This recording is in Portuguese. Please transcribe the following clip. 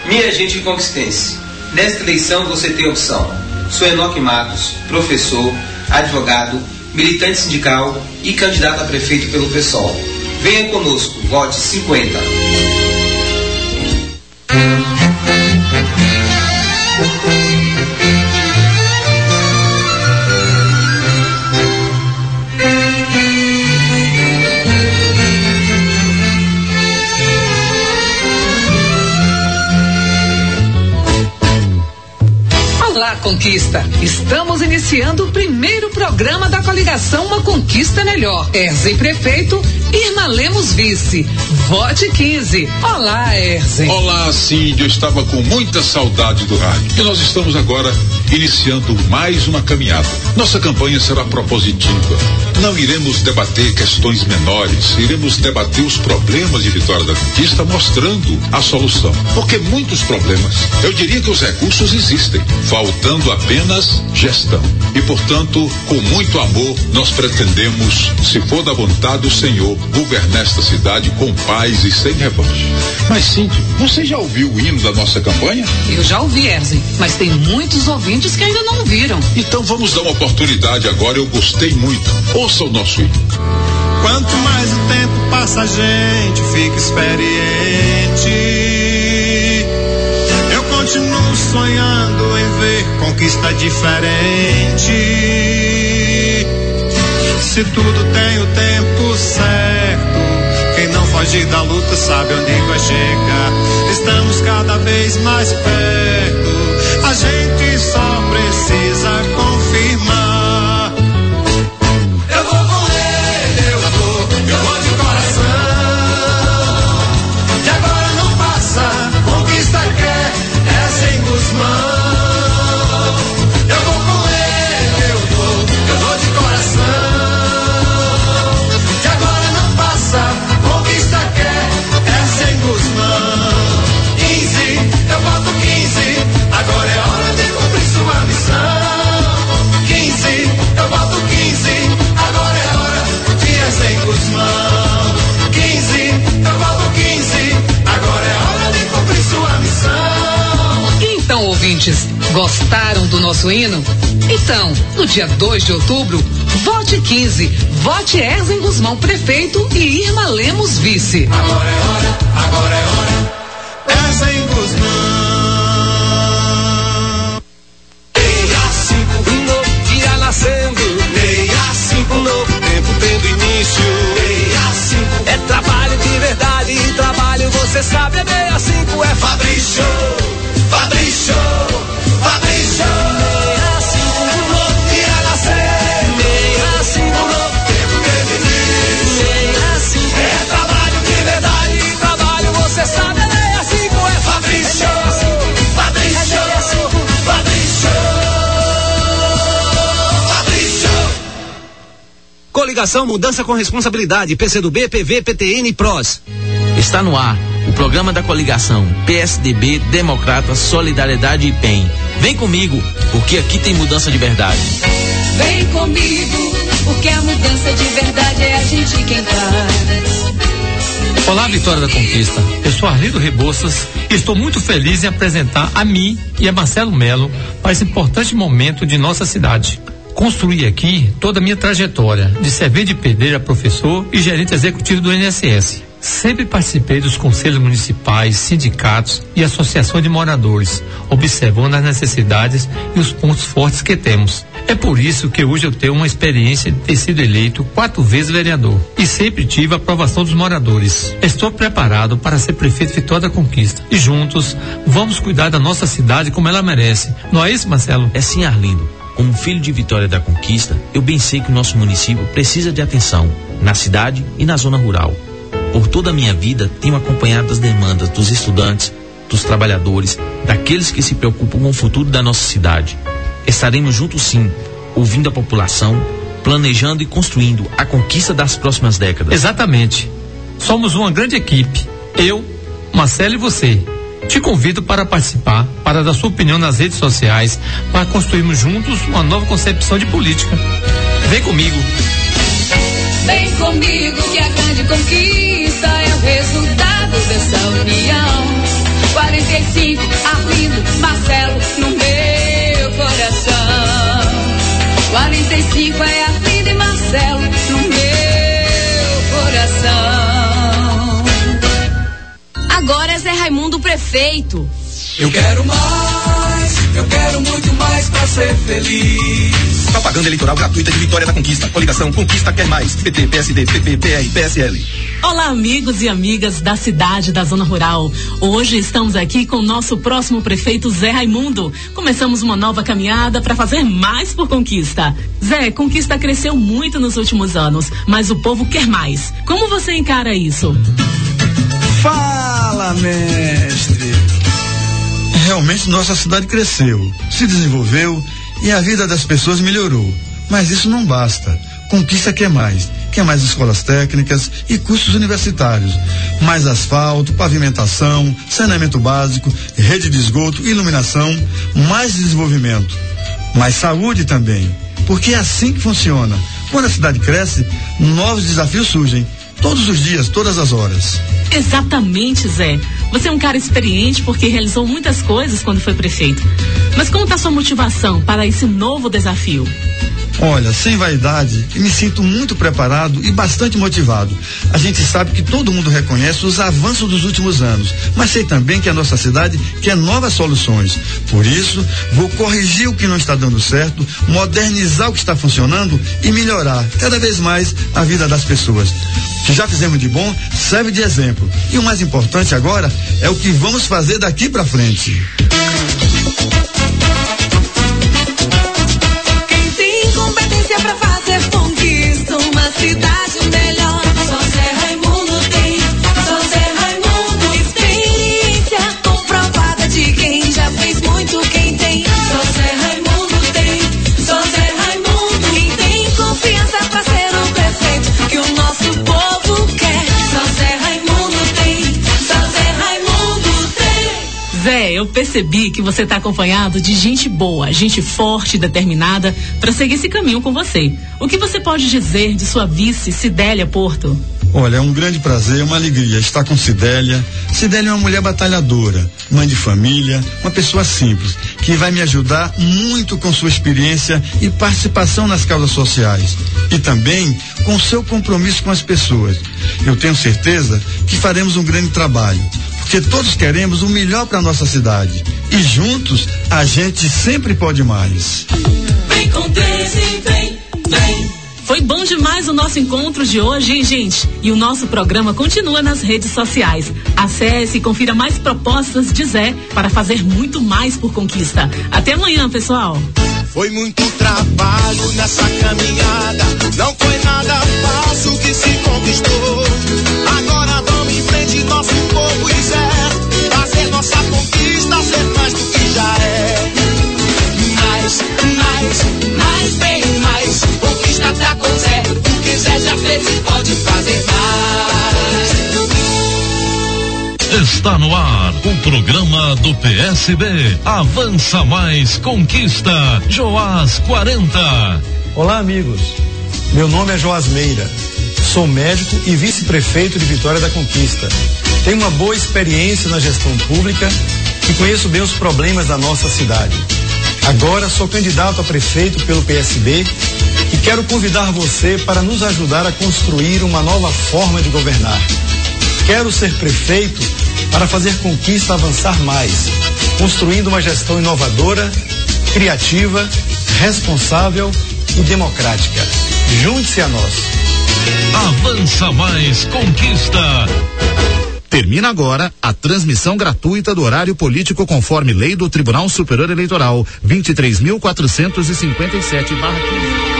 Minha gente conquistense, nesta eleição você tem opção. Sou Enoque Matos, professor, advogado, militante sindical e candidato a prefeito pelo PSOL. Venha conosco, vote 50. Olá, Conquista! Estamos iniciando o primeiro programa da coligação Uma Conquista Melhor. Erzen Prefeito, Irma Lemos Vice. Vote 15. Olá, Erzen. Olá, Cíndy. Eu estava com muita saudade do rádio. E nós estamos agora iniciando mais uma caminhada. Nossa campanha será propositiva. Não iremos debater questões menores. Iremos debater os problemas de Vitória da Conquista, mostrando a solução. Porque muitos problemas, eu diria que os recursos existem, faltando apenas gestão. E, portanto, com muito amor, nós pretendemos, se for da vontade do Senhor, governar esta cidade com paz e sem revanche. Mas, Cíntia, você já ouviu o hino da nossa campanha? Eu já ouvi, Erzen, mas tem muitos ouvintes que ainda não ouviram. Então vamos dar uma oportunidade agora, eu gostei muito. Ouça o nosso hino. Quanto mais o tempo passa, a gente fica experiente. Eu continuo sonhando em ver conquista diferente. Se tudo tem o tempo certo, quem não foge da luta sabe onde vai chegar. Estamos cada vez mais perto, a gente só precisa confirmar. Eu vou com ele, eu vou de coração. De agora não passa, conquista quer, é sem Guzmão. Eu vou com ele, eu vou de coração. Agora é hora de cumprir sua missão. 15, eu boto 15. Agora é hora de Erzen Guzmão. 15, eu boto 15. Agora é hora de cumprir sua missão. Então, ouvintes, gostaram do nosso hino? Então, no dia 2 de outubro, vote 15. Vote Erzen Guzmão, prefeito, e Irma Lemos, vice. Agora é hora, Erzen Guzmão. Nascendo, 65, um novo tempo tendo início. 65 é trabalho de verdade, e trabalho você sabe, é 65 é Fabrício, Fabrício, Fabrício. 65, um novo dia nascer. 65, um novo tempo tendo início. 65 é trabalho de verdade, e trabalho você sabe, é 65 é Fabrício, Fabrício, Fabrício. Coligação Mudança com Responsabilidade, PCdoB, PV, PTN e PROS. Está no ar o programa da coligação PSDB, Democratas, Solidariedade e PEN. Vem comigo, porque aqui tem mudança de verdade. Vem comigo, porque a mudança de verdade é a gente quem faz. Olá, Vitória da Conquista. Eu sou Arlindo Rebouças e estou muito feliz em apresentar a mim e a Marcelo Melo para esse importante momento de nossa cidade. Construí aqui toda a minha trajetória de servente de pedreiro a professor e gerente executivo do INSS. Sempre participei dos conselhos municipais, sindicatos e associações de moradores, observando as necessidades e os pontos fortes que temos. É por isso que hoje eu tenho uma experiência de ter sido eleito 4 vezes vereador e sempre tive a aprovação dos moradores. Estou preparado para ser prefeito de Vitória da Conquista e juntos vamos cuidar da nossa cidade como ela merece. Não é isso, Marcelo? É sim, Arlindo. Como filho de Vitória da Conquista, eu bem sei que o nosso município precisa de atenção, na cidade e na zona rural. Por toda a minha vida, tenho acompanhado as demandas dos estudantes, dos trabalhadores, daqueles que se preocupam com o futuro da nossa cidade. Estaremos juntos sim, ouvindo a população, planejando e construindo a conquista das próximas décadas. Exatamente. Somos uma grande equipe. Eu, Marcelo e você. Te convido para participar, para dar sua opinião nas redes sociais, para construirmos juntos uma nova concepção de política. Vem comigo. Vem comigo que a grande conquista é o resultado dessa união. 45 Raimundo prefeito. Eu quero muito mais pra ser feliz. Propaganda eleitoral gratuita de Vitória da Conquista. Coligação Conquista Quer Mais. PT, PSD, PP, PR, PSL. Olá, amigos e amigas da cidade, da zona rural. Hoje estamos aqui com o nosso próximo prefeito, Zé Raimundo. Começamos uma nova caminhada para fazer mais por Conquista. Zé, Conquista cresceu muito nos últimos anos, mas o povo quer mais. Como você encara isso? Fala, mestre! Realmente nossa cidade cresceu, se desenvolveu e a vida das pessoas melhorou. Mas isso não basta. Conquista quer mais escolas técnicas e cursos universitários, mais asfalto, pavimentação, saneamento básico, rede de esgoto, iluminação, mais desenvolvimento, mais saúde também, porque é assim que funciona. Quando a cidade cresce, novos desafios surgem, todos os dias, todas as horas. Exatamente, Zé. Você é um cara experiente porque realizou muitas coisas quando foi prefeito. Mas como está sua motivação para esse novo desafio? Olha, sem vaidade, me sinto muito preparado e bastante motivado. A gente sabe que todo mundo reconhece os avanços dos últimos anos, mas sei também que a nossa cidade quer novas soluções. Por isso, vou corrigir o que não está dando certo, modernizar o que está funcionando e melhorar cada vez mais a vida das pessoas. O que já fizemos de bom serve de exemplo. E o mais importante agora é o que vamos fazer daqui para frente. Pra fazer Conquista uma cidade melhor. Só Zé Raimundo tem, só Zé Raimundo. Experiência comprovada de quem já fez muito, quem tem. Só Zé Raimundo tem, só Zé Raimundo. Quem tem confiança pra ser o prefeito que o nosso povo quer. Só Zé Raimundo tem, só Zé Raimundo tem. Zé, eu percebi que você está acompanhado de gente boa, gente forte e determinada para seguir esse caminho com você. O que você pode dizer de sua vice, Cidélia Porto? Olha, é um grande prazer, uma alegria estar com Cidélia. Cidélia é uma mulher batalhadora, mãe de família, uma pessoa simples, que vai me ajudar muito com sua experiência e participação nas causas sociais. E também com seu compromisso com as pessoas. Eu tenho certeza que faremos um grande trabalho, porque todos queremos o melhor para nossa cidade. E juntos, a gente sempre pode mais. Vem com Deus e vem. Foi bom demais o nosso encontro de hoje, hein, gente? E o nosso programa continua nas redes sociais. Acesse e confira mais propostas de Zé para fazer muito mais por Conquista. Até amanhã, pessoal. Foi muito trabalho nessa caminhada, não foi nada fácil que se conquistou. Agora vamos em frente, nosso povo e Zé, fazer nossa conquista ser mais do que já é. Mais, bem mais. Conquista tá com Zé, o que Zé já fez e pode fazer mais. Está no ar o programa do PSB. Avança Mais Conquista. Joás 40. Olá, amigos. Meu nome é Joás Meira. Sou médico e vice-prefeito de Vitória da Conquista. Tenho uma boa experiência na gestão pública e conheço bem os problemas da nossa cidade. Agora sou candidato a prefeito pelo PSB e quero convidar você para nos ajudar a construir uma nova forma de governar. Quero ser prefeito para fazer Conquista avançar mais, construindo uma gestão inovadora, criativa, responsável e democrática. Junte-se a nós. Avança Mais Conquista. Termina agora a transmissão gratuita do horário político conforme lei do Tribunal Superior Eleitoral 23.457/15.